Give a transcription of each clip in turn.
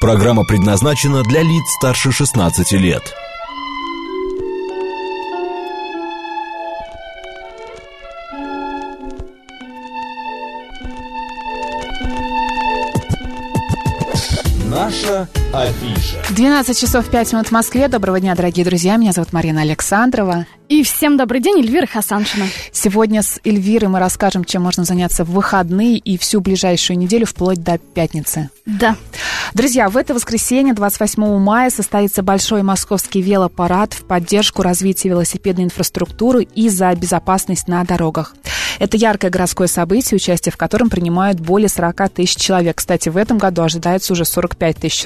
Программа предназначена для лиц старше 16 лет. Наша афиша. 12 часов 5 минут в Москве. Доброго дня, дорогие друзья. Меня зовут Марина Александрова. И всем добрый день, Эльвира Хасаншина. Сегодня с Эльвирой мы расскажем, чем можно заняться в выходные и всю ближайшую неделю, вплоть до пятницы. Да. Друзья, в это воскресенье, 28 мая, состоится большой московский велопарад в поддержку развития велосипедной инфраструктуры и за безопасность на дорогах. Это яркое городское событие, участие в котором принимают более 40 тысяч человек. Кстати, в этом году ожидается уже 45 тысяч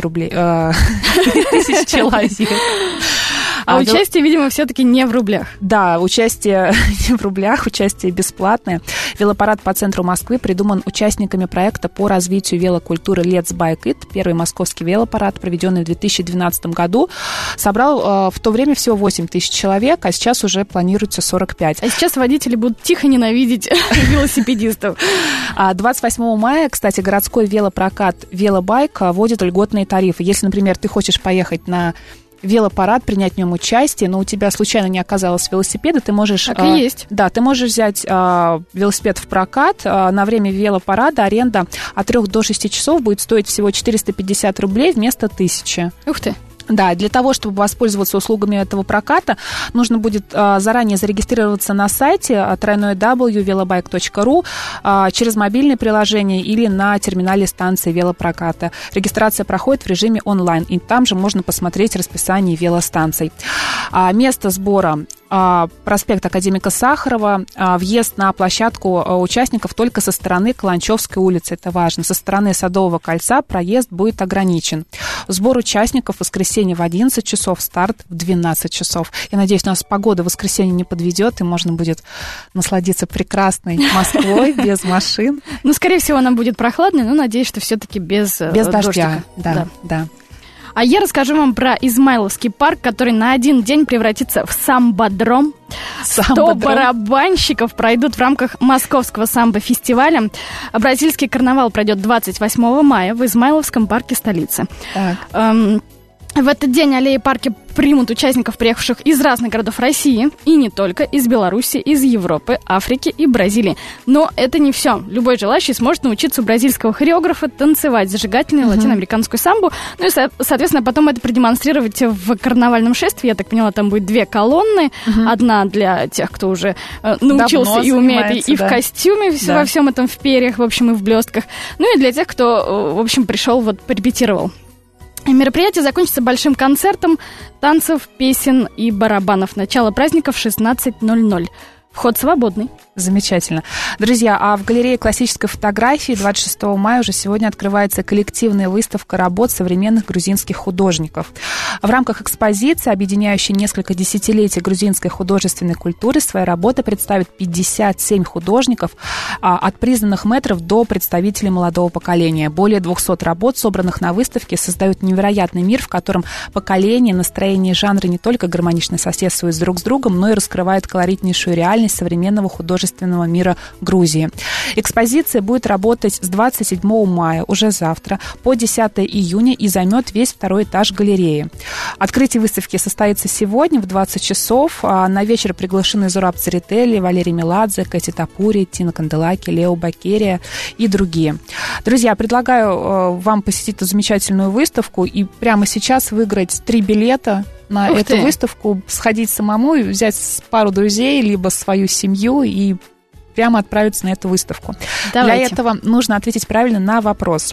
тысяч человек. А участие, видимо, все-таки не в рублях. Да, участие не в рублях, участие бесплатное. Велопарад по центру Москвы придуман участниками проекта по развитию велокультуры Let's Bike It. Первый московский велопарад, проведенный в 2012 году, собрал в то время всего 8 тысяч человек, а сейчас уже планируется 45. А сейчас водители будут тихо ненавидеть велосипедистов. 28 мая, кстати, городской велопрокат «Велобайк» вводит льготные тарифы. Если, например, ты хочешь поехать на велопарад, принять в нем участие, но у тебя случайно не оказалось велосипеда, ты можешь... Так и есть. Да, ты можешь взять велосипед в прокат. На время велопарада аренда от 3 до 6 часов будет стоить всего 450 рублей вместо 1000. Ух ты! Да, для того, чтобы воспользоваться услугами этого проката, нужно будет заранее зарегистрироваться на сайте www.velobike.ru через мобильное приложение или на терминале станции велопроката. Регистрация проходит в режиме онлайн, и там же можно посмотреть расписание велостанций. Место сбора проспект Академика Сахарова, въезд на площадку участников только со стороны Каланчевской улицы, это важно. Со стороны Садового кольца проезд будет ограничен. Сбор участников в воскресенье в 11 часов, старт в 12 часов. Я надеюсь, у нас погода в воскресенье не подведет, и можно будет насладиться прекрасной Москвой, без машин. Ну, скорее всего, она будет прохладной, но надеюсь, что все-таки без дождя. Да. А я расскажу вам про Измайловский парк, который на один день превратится в самбодром. 100 барабанщиков пройдут в рамках московского самбо-фестиваля. Бразильский карнавал пройдет 28 мая в Измайловском парке столицы. В этот день аллеи парки примут участников, приехавших из разных городов России, и не только, из Беларуси, из Европы, Африки и Бразилии. Но это не все. Любой желающий сможет научиться у бразильского хореографа танцевать зажигательную латиноамериканскую самбу, ну и, соответственно, потом это продемонстрировать в карнавальном шествии. Я так поняла, там будет 2 колонны. Одна для тех, кто уже научился давно и умеет, и в костюме, во всем этом, в перьях, в общем, и в блестках. Ну и для тех, кто, в общем, пришел, порепетировал. Мероприятие закончится большим концертом танцев, песен и барабанов. Начало праздника в 16:00. Вход свободный. Замечательно. Друзья, а в галерее классической фотографии 26 мая уже сегодня открывается коллективная выставка работ современных грузинских художников. В рамках экспозиции, объединяющей несколько десятилетий грузинской художественной культуры, свои работы представят 57 художников, от признанных мэтров до представителей молодого поколения. Более 200 работ, собранных на выставке, создают невероятный мир, в котором поколения, настроения и жанры не только гармонично соседствуют друг с другом, но и раскрывают колоритнейшую реальность современного художественного мира Грузии. Экспозиция будет работать с 27 мая, уже завтра, по 10 июня и займет весь 2-й этаж галереи. Открытие выставки состоится сегодня в 20 часов. На вечер приглашены Зураб Церетели, Валерий Меладзе, Кэти Тапури, Тина Канделаки, Лео Бакерия и другие. Друзья, предлагаю вам посетить эту замечательную выставку и прямо сейчас выиграть 3 билета на эту выставку, сходить самому и взять пару друзей, либо свою семью и прямо отправиться на эту выставку. Давайте. Для этого нужно ответить правильно на вопрос.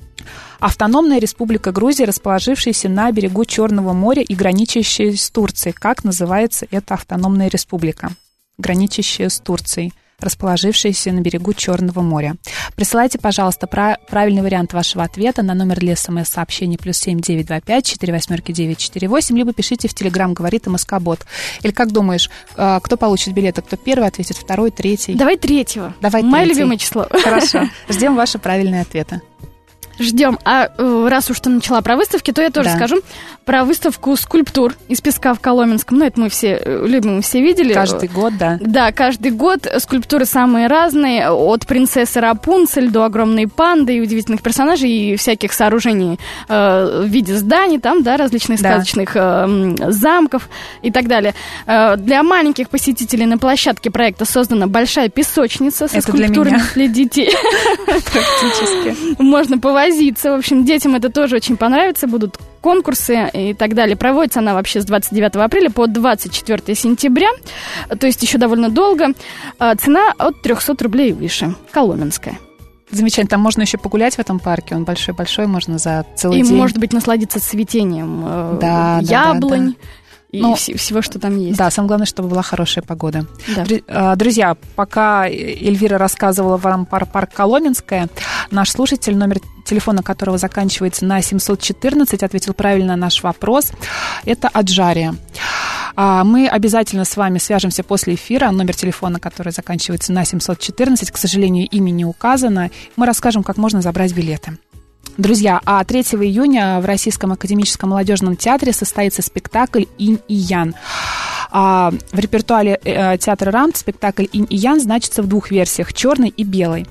Автономная республика Грузия, расположившаяся на берегу Черного моря и граничащая с Турцией. Как называется эта автономная республика, граничащая с Турцией, расположившаяся на берегу Черного моря? Присылайте, пожалуйста, правильный вариант вашего ответа на номер для СМС-сообщений +7 925 48 948, либо пишите в Телеграм «Говорит МСК-бот». Или как думаешь, кто получит билеты? Кто первый ответит, второй, третий? Давай третьего. Давай Мое третий. любимое число. Хорошо. Ждем ваши правильные ответы. Ждем. А раз уж ты начала про выставки, то я тоже скажу про выставку скульптур из песка в Коломенском. Ну, это мы все любим, все видели. Каждый год, да. Да, каждый год. Скульптуры самые разные. От принцессы Рапунцель до огромной панды и удивительных персонажей, и всяких сооружений в виде зданий, там, да, различных сказочных замков и так далее. Для маленьких посетителей на площадке проекта создана большая песочница со скульптурами для детей. Практически. Можно повозиться. В общем, детям это тоже очень понравится. Будут конкурсы и так далее. Проводится она вообще с 29 апреля по 24 сентября. То есть еще довольно долго. Цена от 300 рублей и выше. Коломенская. Замечательно. Там можно еще погулять в этом парке. Он большой-большой, можно за целый день. И, может быть, насладиться цветением яблонь. И всего, что там есть. Да, самое главное, чтобы была хорошая погода. Да. Друзья, пока Эльвира рассказывала вам про парк Коломенское, наш слушатель, номер телефона которого заканчивается на 714, ответил правильно на наш вопрос. Это Аджария. Мы обязательно с вами свяжемся после эфира. Номер телефона, который заканчивается на 714, к сожалению, имя не указано. Мы расскажем, как можно забрать билеты. Друзья, 3 июня в Российском академическом молодежном театре состоится спектакль «Инь и Ян». В репертуаре театра РАМТ спектакль «Инь и Ян» значится в 2 версиях – черной и белой.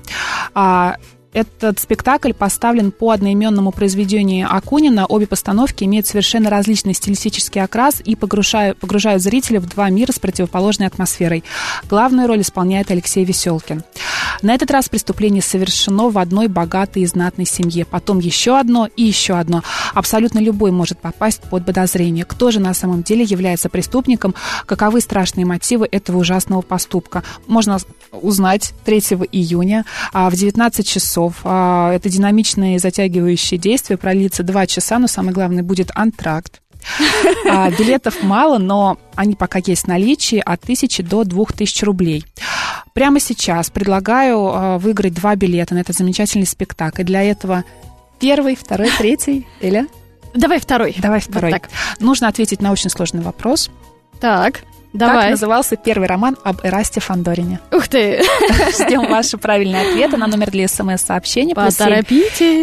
Этот спектакль поставлен по одноименному произведению Акунина. Обе постановки имеют совершенно различный стилистический окрас и погружают зрителя в 2 мира с противоположной атмосферой. Главную роль исполняет Алексей Веселкин. На этот раз преступление совершено в одной богатой и знатной семье. Потом еще одно и еще одно. Абсолютно любой может попасть под подозрение. Кто же на самом деле является преступником? Каковы страшные мотивы этого ужасного поступка? Можно узнать 3 июня в 19 часов. Это динамичные затягивающие действия, продлится 2 часа, но самое главное, будет антракт. Билетов мало, но они пока есть в наличии от 1000 до 2000 рублей. Прямо сейчас предлагаю выиграть 2 билета на этот замечательный спектакль. Для этого 1, 2, 3, Эля? Давай второй. Вот так. Нужно ответить на очень сложный вопрос. Так. Давай. Как назывался первый роман об Эрасте Фандорине? Ух ты! Ждем ваши правильные ответы на номер для СМС-сообщения. Поторопитесь.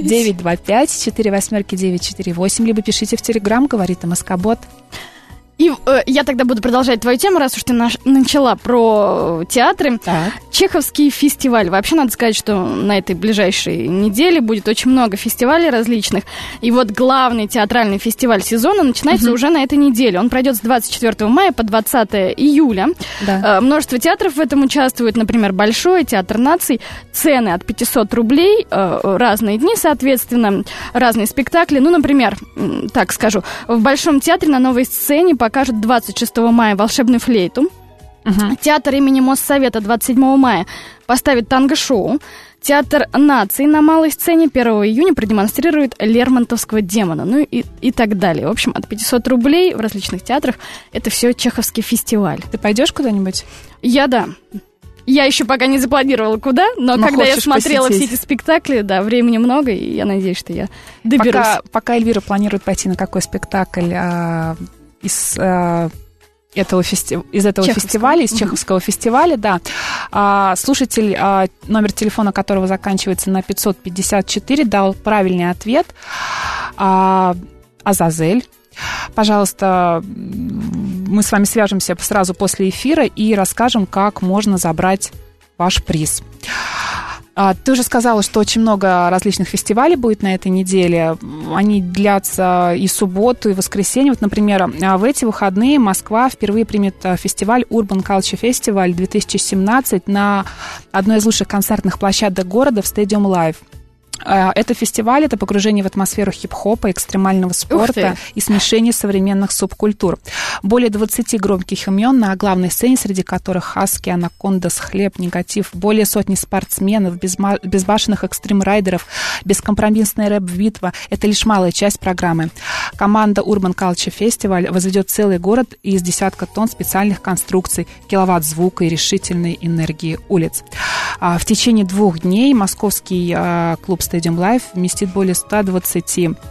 925-48948, либо пишите в Телеграм, говорит МСК-бот. И я тогда буду продолжать твою тему, раз уж ты начала про театры. Так. Чеховский фестиваль. Вообще, надо сказать, что на этой ближайшей неделе будет очень много фестивалей различных. И вот главный театральный фестиваль сезона начинается уже на этой неделе. Он пройдет с 24 мая по 20 июля. Да. Множество театров в этом участвует. Например, Большой театр наций. Цены от 500 рублей. Разные дни, соответственно. Разные спектакли. Ну, например, так скажу. В Большом театре на новой сцене покажут 26 мая «Волшебную флейту». Театр имени Моссовета 27 мая поставит танго-шоу. Театр наций на малой сцене 1 июня продемонстрирует Лермонтовского демона. Ну и так далее. В общем, от 500 рублей в различных театрах. Это все чеховский фестиваль. Ты пойдешь куда-нибудь? Да. Я еще пока не запланировала куда, но когда я смотрела все эти спектакли, да, времени много, и я надеюсь, что я доберусь. Пока Эльвира планирует пойти на какой спектакль из этого фестиваля, из Чеховского фестиваля, да. Слушатель, номер телефона которого заканчивается на 554, дал правильный ответ. Азазель. Пожалуйста, мы с вами свяжемся сразу после эфира и расскажем, как можно забрать ваш приз. Ты уже сказала, что очень много различных фестивалей будет на этой неделе. Они длятся и субботу, и воскресенье. Вот, например, в эти выходные Москва впервые примет фестиваль Urban Culture Festival 2017 на одной из лучших концертных площадок города в Stadium Live. Это фестиваль, это погружение в атмосферу хип-хопа, экстремального спорта и смешение современных субкультур. Более 20 громких имен на главной сцене, среди которых Хаски, Анакондас, Хлеб, Негатив, более сотни спортсменов, безбашенных экстрим-райдеров, бескомпромиссная рэп-битва. Это лишь малая часть программы. Команда Urban Culture Festival возведет целый город из десятка тонн специальных конструкций, киловатт звука и решительной энергии улиц. В течение 2 дней московский клуб Stadium Live вместит более 120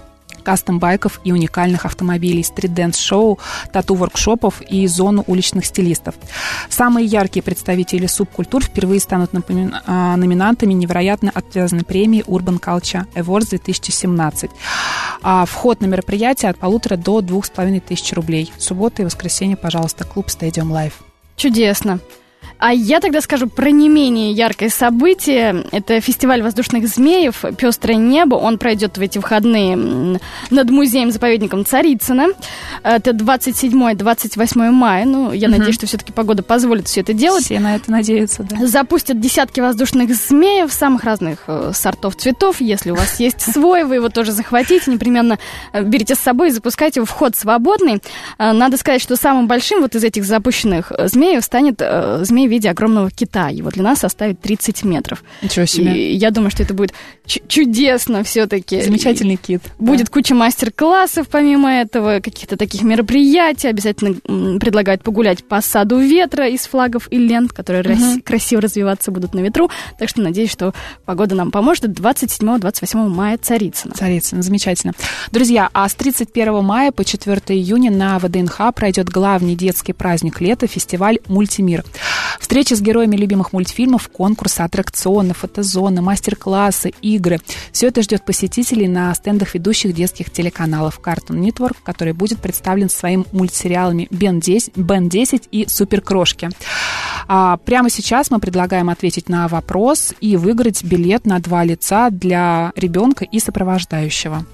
кастом-байков и уникальных автомобилей, стрит-дэнс-шоу, тату-воркшопов и зону уличных стилистов. Самые яркие представители субкультур впервые станут номинантами невероятно отвязанной премии Urban Culture Awards 2017. Вход на мероприятие от 1500 до 2500 рублей. Суббота и воскресенье, пожалуйста, клуб Stadium Live. Чудесно. А я тогда скажу про не менее яркое событие. Это фестиваль воздушных змеев «Пестрое небо». Он пройдет в эти выходные над музеем-заповедником Царицына. Это 27-28 мая. Ну, я надеюсь, что все-таки погода позволит все это делать. Все на это надеются, да. Запустят десятки воздушных змеев самых разных сортов цветов. Если у вас есть свой, вы его тоже захватите. Непременно берите с собой и запускайте его. Вход свободный. Надо сказать, что самым большим вот из этих запущенных змеев станет змей в виде огромного кита. Его длина составит 30 метров. Ничего себе. И я думаю, что это будет чудесно все-таки. Замечательный кит. Будет куча мастер-классов помимо этого, каких-то таких мероприятий. Обязательно предлагают погулять по саду ветра из флагов и лент, которые красиво развиваться будут на ветру. Так что надеюсь, что погода нам поможет. 27-28 мая Царицына. Царицына, замечательно. Друзья, а с 31 мая по 4 июня на ВДНХ пройдет главный детский праздник лета — фестиваль «Мультимир». Встречи с героями любимых мультфильмов, конкурсы, аттракционы, фотозоны, мастер-классы, игры. Все это ждет посетителей на стендах ведущих детских телеканалов Cartoon Network, который будет представлен своими мультсериалами «Бен 10» и «Суперкрошки». Прямо сейчас мы предлагаем ответить на вопрос и выиграть билет на 2 лица для ребенка и сопровождающего.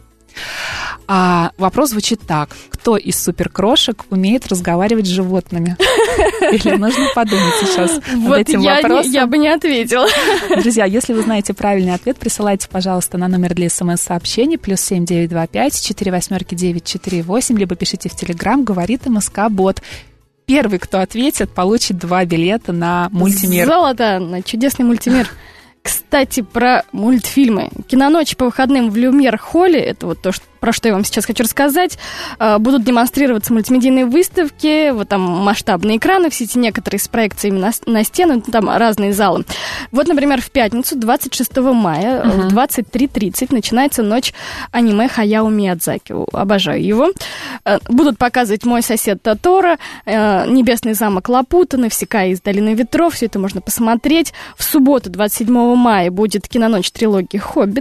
Вопрос звучит так. Кто из суперкрошек умеет разговаривать с животными? Или нужно подумать сейчас над этим вопросом? Я бы не ответила. Друзья, если вы знаете правильный ответ, присылайте, пожалуйста, на номер для СМС-сообщений +7 925 48 948, либо пишите в Телеграм «Говорит МСК Бот». Первый, кто ответит, получит 2 билета на «Мультимир». Золото на чудесный «Мультимир». Кстати, про мультфильмы. Киноночи по выходным в Люмьер-холле, это вот то, про что я вам сейчас хочу рассказать, будут демонстрироваться мультимедийные выставки, вот там масштабные экраны, все эти некоторые с проекциями на стены, там разные залы. Вот, например, в пятницу, 26 мая в 23:30 начинается ночь аниме Хаяо Миядзаки. Обожаю его. Будут показывать «Мой сосед Тоторо», «Небесный замок Лапута», «Навсекая из долины ветров». Все это можно посмотреть. В субботу, 27 мая, будет киноночь трилогии «Хоббит».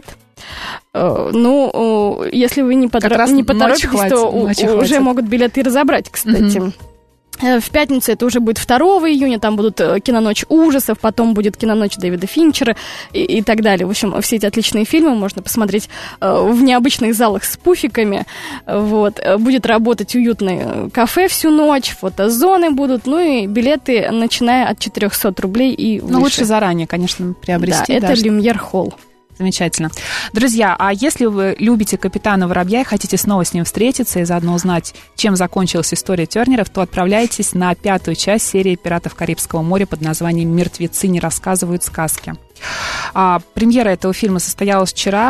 Ну, если вы не поторопитесь, то уже могут билеты разобрать, кстати. В пятницу это уже будет 2 июня, там будут киноночь ужасов, потом будет киноночь Дэвида Финчера и так далее. В общем, все эти отличные фильмы можно посмотреть в необычных залах с пуфиками. Вот. Будет работать уютное кафе всю ночь, фотозоны будут, ну и билеты, начиная от 400 рублей и выше. Ну, лучше заранее, конечно, приобрести. Да, это Люмьер-холл. Замечательно. Друзья, а если вы любите «Капитана Воробья» и хотите снова с ним встретиться и заодно узнать, чем закончилась история Тернеров, то отправляйтесь на 5-ю часть серии «Пиратов Карибского моря» под названием «Мертвецы не рассказывают сказки». Премьера этого фильма состоялась вчера,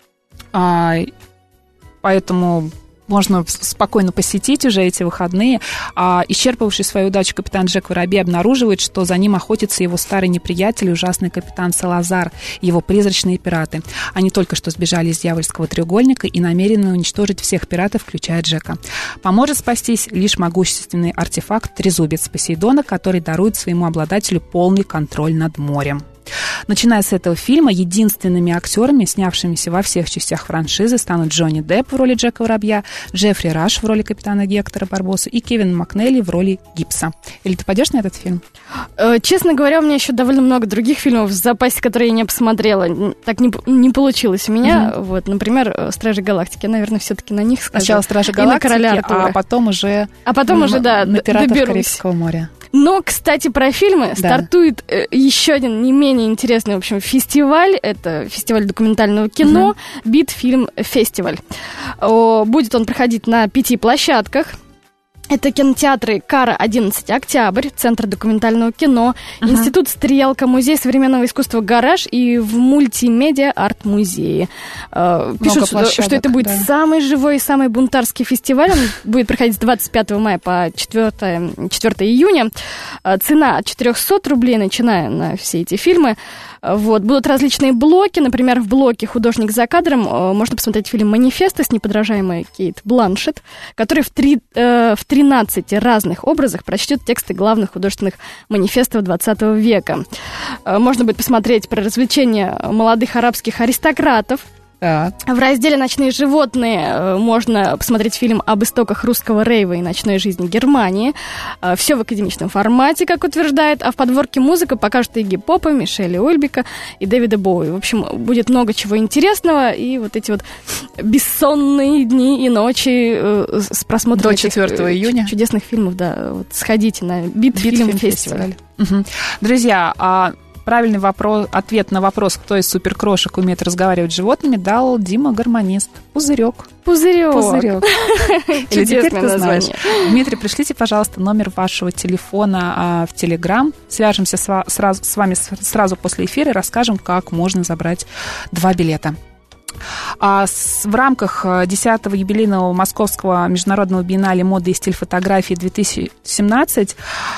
поэтому можно спокойно посетить уже эти выходные. Исчерпавший свою удачу капитан Джек Воробей обнаруживает, что за ним охотится его старый неприятель, ужасный капитан Салазар, его призрачные пираты. Они только что сбежали из дьявольского треугольника и намерены уничтожить всех пиратов, включая Джека. Поможет спастись лишь могущественный артефакт Трезубец Посейдона, который дарует своему обладателю полный контроль над морем. Начиная с этого фильма, единственными актерами, снявшимися во всех частях франшизы, станут Джонни Депп в роли Джека Воробья, Джеффри Раш в роли капитана Гектора Барбоса и Кевин Макнелли в роли Гибса. Или ты пойдешь на этот фильм? Честно говоря, у меня еще довольно много других фильмов в запасе, которые я не посмотрела. Так не получилось у меня. Вот, например, «Стражи Галактики». Я, наверное, все-таки на них скажу. Сначала «Стражи Галактики», а потом уже на «Пиратов Карибского моря». Но, кстати, про фильмы стартует еще один не менее интересный, в общем, фестиваль. Это фестиваль документального кино «Битфильм Фестиваль». Будет он проходить на 5 площадках. Это кинотеатры «Кара», 11 Октябрь, Центр документального кино, Институт «Стрелка», Музей современного искусства «Гараж» и в мультимедиа арт-музее. Пишут, что это будет самый живой и самый бунтарский фестиваль. Он будет проходить с 25 мая по 4 июня. Цена от 400 рублей, начиная на все эти фильмы. Вот. Будут различные блоки. Например, в блоке «Художник за кадром» можно посмотреть фильм «Манифесто» с неподражаемой Кейт Бланшетт, который в 13 разных образах прочтет тексты главных художественных манифестов 20 века. Можно будет посмотреть про развлечения молодых арабских аристократов. Так. В разделе «Ночные животные» можно посмотреть фильм об истоках русского рейва и ночной жизни Германии. Все в академичном формате, как утверждает. А в подборке музыка покажут Игги Попа, Мишеля Ульбика и Дэвида Боуи. В общем, будет много чего интересного. И вот эти вот бессонные дни и ночи с просмотром до 4 июня чудесных фильмов. Да, вот сходите на Битфильм-фестиваль. Угу. Друзья, правильный ответ на вопрос, кто из суперкрошек умеет разговаривать с животными, дал Дима Гармонист. Пузырек. Пузырек. Или теперь ты знаешь. Дмитрий, пришлите, пожалуйста, номер вашего телефона в Телеграм. Свяжемся с вами сразу после эфира и расскажем, как можно забрать 2 билета. В рамках 10-го юбилейного Московского международного биеннале моды и стиль фотографии 2017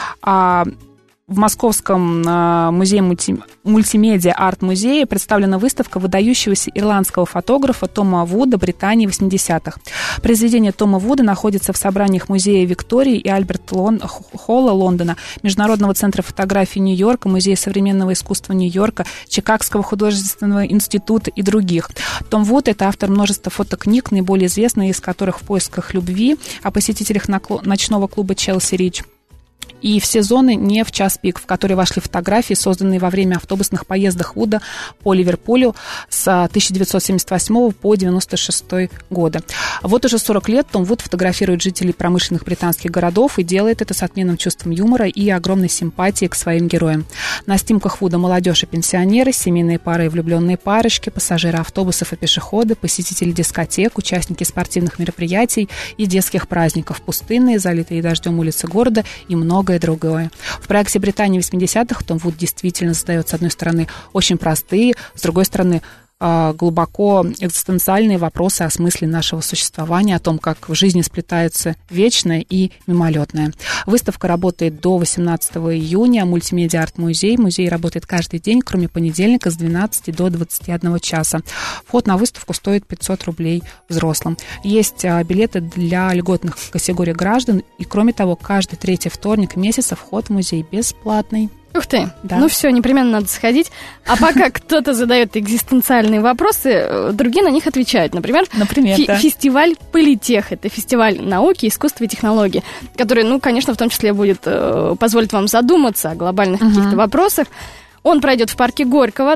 в Московском музее мультимедиа арт-музее представлена выставка выдающегося ирландского фотографа Тома Вуда Британии 80-х. Произведения Тома Вуда находятся в собраниях музея Виктории и Альберт Холла Лондона, Международного центра фотографии Нью-Йорка, Музея современного искусства Нью-Йорка, Чикагского художественного института и других. Том Вуд – это автор множества фотокниг, наиболее известные из которых «В поисках любви», о посетителях ночного клуба «Челси Рич». И все зоны не в час пик, в которые вошли фотографии, созданные во время автобусных поездок Вуда по Ливерпулю с 1978 по 1996 годы. Вот уже 40 лет Том Вуд фотографирует жителей промышленных британских городов и делает это с отменным чувством юмора и огромной симпатией к своим героям. На снимках Вуда молодежь и пенсионеры, семейные пары и влюбленные парочки, пассажиры автобусов и пешеходы, посетители дискотек, участники спортивных мероприятий и детских праздников, пустынные, залитые дождем улицы города и многое другое. В проекте «Британия 80-х» Том Вуд действительно задает, с одной стороны, очень простые, с другой стороны, глубоко экзистенциальные вопросы о смысле нашего существования, о том, как в жизни сплетаются вечное и мимолетное. Выставка работает до 18 июня. Мультимедиа арт-музей. Музей работает каждый день, кроме понедельника, с 12 до 21 часа. Вход на выставку стоит 500 рублей взрослым. Есть билеты для льготных категорий граждан. И, кроме того, каждый третий вторник месяца вход в музей бесплатный. Ух ты, да. Ну все, непременно надо сходить. А пока кто-то задает экзистенциальные вопросы, другие на них отвечают. Например, да. Фестиваль Политех. Это фестиваль науки, искусства и технологий, который, конечно, в том числе позволит вам задуматься о глобальных каких-то вопросах. Он пройдет в парке Горького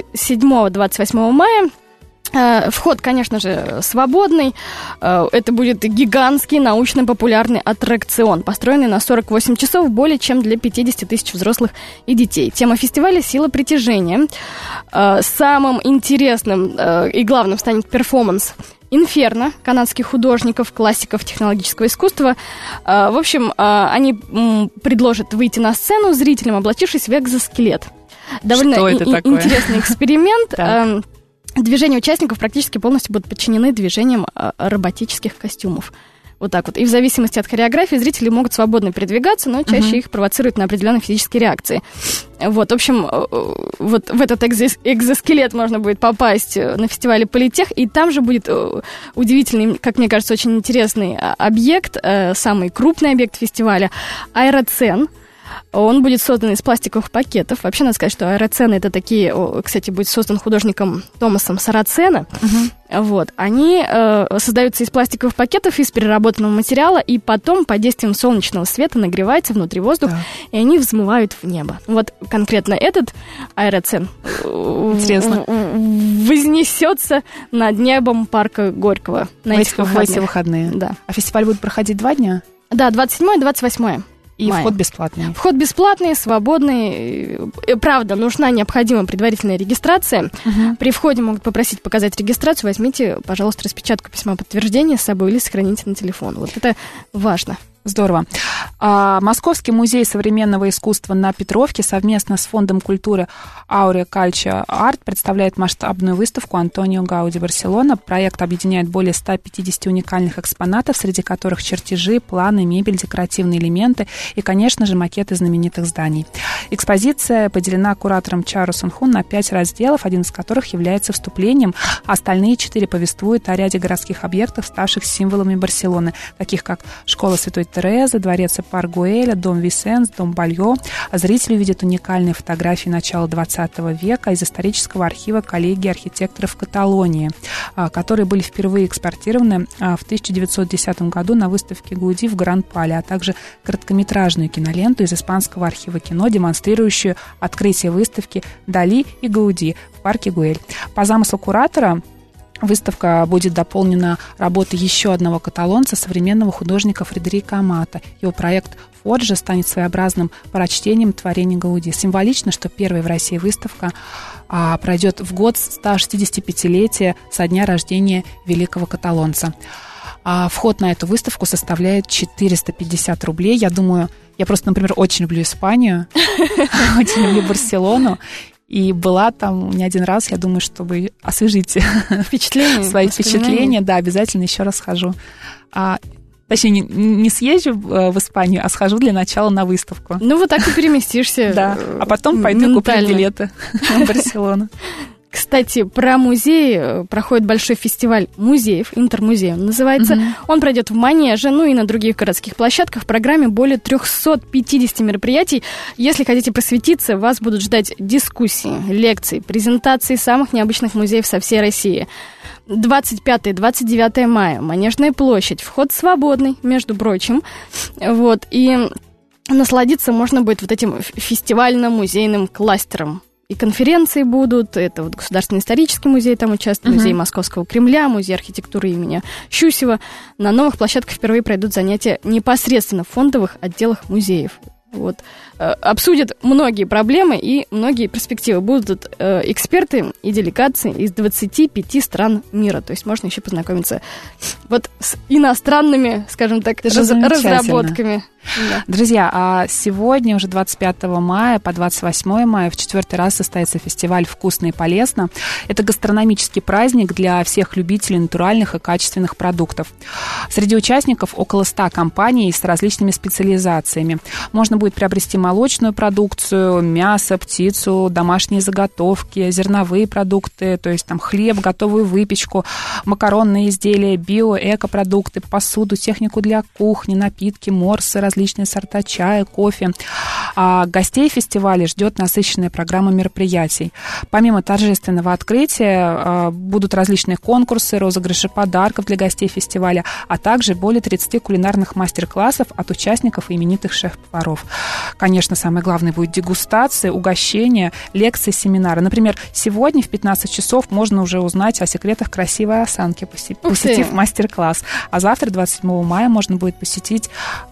27-28 мая. Вход, конечно же, свободный. Это будет гигантский научно-популярный аттракцион, построенный на 48 часов более чем для 50 тысяч взрослых и детей. Тема фестиваля – сила притяжения. Самым интересным и главным станет перформанс «Инферно» канадских художников, классиков технологического искусства. В общем, они предложат выйти на сцену зрителям, облачившись в экзоскелет. Довольно интересный эксперимент. Движения участников практически полностью будут подчинены движениям роботических костюмов. Вот так вот. И в зависимости от хореографии зрители могут свободно передвигаться, но чаще их провоцируют на определенные физические реакции. Вот, в общем, вот в этот экзоскелет можно будет попасть на фестивале Политех, и там же будет удивительный, как мне кажется, очень интересный объект, самый крупный объект фестиваля – аэроцен. Он будет создан из пластиковых пакетов. Вообще, надо сказать, что аэроцены это такие... Кстати, будет создан художником Томасом Сарацена. Вот. Они создаются из пластиковых пакетов, из переработанного материала, и потом под действием солнечного света нагревается внутри воздух, и они взмывают в небо. Вот конкретно этот аэроцен вознесется над небом парка Горького на эти выходные. Да. А фестиваль будет проходить 2 дня? Да, 27 и 28 И мая. вход бесплатный. Вход бесплатный, свободный. Правда, нужна необходимая предварительная регистрация. При входе могут попросить показать регистрацию. Возьмите, пожалуйста, распечатку письма подтверждения с собой или сохраните на телефон. Вот это важно. Здорово. Московский музей современного искусства на Петровке совместно с Фондом культуры Aurea Culture Art представляет масштабную выставку «Антонио Гауди Барселона». Проект объединяет более 150 уникальных экспонатов, среди которых чертежи, планы, мебель, декоративные элементы и, конечно же, макеты знаменитых зданий. Экспозиция поделена куратором Чару Сунхун на 5 разделов, один из которых является вступлением, а остальные 4 повествуют о ряде городских объектов, ставших символами Барселоны, таких как школа Святой Терезы, дворец и парк Гуэля, дом Висенс, дом Бальо. Зрители увидят уникальные фотографии начала 20 века из исторического архива коллегии архитекторов Каталонии, которые были впервые экспортированы в 1910 году на выставке Гауди в Гран-Пале, а также короткометражную киноленту из испанского архива кино, демонстрирующую открытие выставки «Дали и Гауди» в парке Гуэль. По замыслу куратора, выставка будет дополнена работой еще одного каталонца, современного художника Фредерика Амата. Его проект «Форджа» станет своеобразным прочтением творений Гауди. Символично, что первая в России выставка пройдет в год 165-летия со дня рождения великого каталонца. Вход на эту выставку составляет 450 рублей. Я думаю, я просто, например, очень люблю Испанию, очень люблю Барселону. И была там не один раз, я думаю, чтобы освежить свои впечатления. Да, обязательно еще раз схожу. Точнее, не съезжу в Испанию, а схожу для начала на выставку. Ну, вот так и переместишься. Да, а потом пойду и куплю билеты в Барселону. Кстати, про музей проходит большой фестиваль музеев, интермузей он называется. Он пройдет в Манеже, ну и на других городских площадках. В программе более 350 мероприятий. Если хотите просветиться, вас будут ждать дискуссии, лекции, презентации самых необычных музеев со всей России. 25-29 мая, Манежная площадь, вход свободный, между прочим. Вот, и насладиться можно будет вот этим фестивально-музейным кластером. И конференции будут, это вот Государственный исторический музей там участвует, музей Московского Кремля, музей архитектуры имени Щусева. На новых площадках впервые пройдут занятия непосредственно в фондовых отделах музеев. Вот. Обсудят многие проблемы и многие перспективы. Будут эксперты и делегации из 25 стран мира. То есть можно еще познакомиться вот с иностранными, скажем так, разработками. Да. Друзья, а сегодня, уже 25 мая по 28 мая, в 4-й раз состоится фестиваль «Вкусно и полезно». Это гастрономический праздник для всех любителей натуральных и качественных продуктов. Среди участников около 100 компаний с различными специализациями. Можно будет приобрести молочную продукцию, мясо, птицу, домашние заготовки, зерновые продукты, то есть там хлеб, готовую выпечку, макаронные изделия, био, экопродукты, посуду, технику для кухни, напитки, морсы, различные сорта чая, кофе. А гостей фестиваля ждет насыщенная программа мероприятий. Помимо торжественного открытия будут различные конкурсы, розыгрыши подарков для гостей фестиваля, а также более 30 кулинарных мастер-классов от участников и именитых шеф-поваров. Конечно, самое главное будет дегустация, угощения, лекции, семинары. Например, сегодня в 15 часов можно уже узнать о секретах красивой осанки, посетив мастер-класс. А завтра, 27 мая, можно будет посетить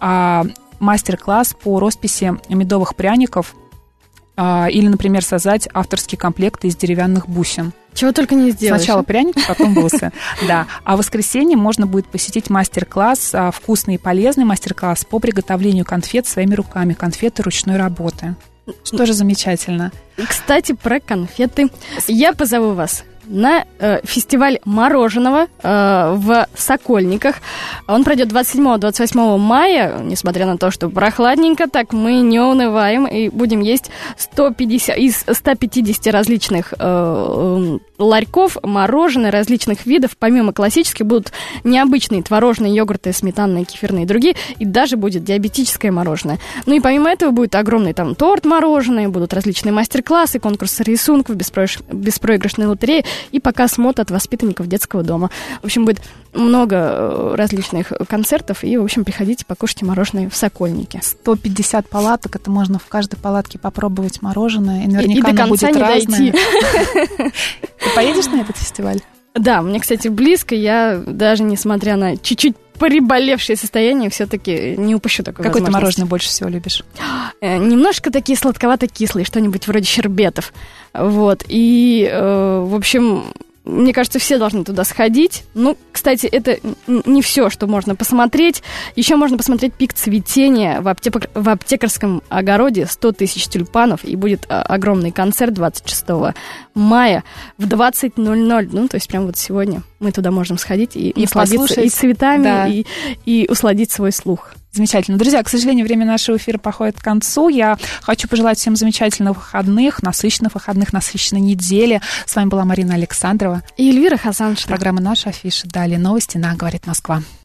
мастер-класс по росписи медовых пряников или, например, создать авторский комплект из деревянных бусин. Чего только не сделаешь. Сначала пряники, потом бусы. Да. А в воскресенье можно будет посетить мастер-класс, вкусный и полезный мастер-класс по приготовлению конфет своими руками, конфеты ручной работы. Что же замечательно. Кстати, про конфеты. Я позову вас на фестиваль мороженого в Сокольниках. Он пройдет 27-28 мая. Несмотря на то, что прохладненько, так мы не унываем и будем есть 150 из 150 различных ларьков, мороженое различных видов. Помимо классических будут необычные творожные, йогурты, сметанные, кефирные и другие. И даже будет диабетическое мороженое. Ну и помимо этого будет огромный там торт мороженое, будут различные мастер-классы, конкурсы рисунков, беспроигрышные лотереи и показ мод от воспитанников детского дома. В общем, будет много различных концертов. И, в общем, приходите, покушайте мороженое в Сокольнике. 150 палаток. Это можно в каждой палатке попробовать мороженое. И наверняка и до конца оно будет не разное. Дойти. Ты поедешь на этот фестиваль? Да, мне, кстати, близко. Я даже, несмотря на чуть-чуть приболевшее состояние, все-таки не упущу такой возможности. Какое ты мороженое больше всего любишь? Немножко такие сладковато-кислые, что-нибудь вроде щербетов. Вот. И, в общем, Мне кажется, все должны туда сходить. Ну, кстати, это не все, что можно посмотреть. Еще можно посмотреть пик цветения в аптекарском огороде, 100 тысяч тюльпанов, и будет огромный концерт 26 мая в 20:00. Ну, то есть прямо вот сегодня мы туда можем сходить и насладиться и цветами, да, и усладить свой слух. Замечательно. Друзья, к сожалению, время нашего эфира подходит к концу. Я хочу пожелать всем замечательных выходных, насыщенной недели. С вами была Марина Александрова и Эльвира Хасаншина. Программа «Наша афиша». Далее новости на «Говорит Москва».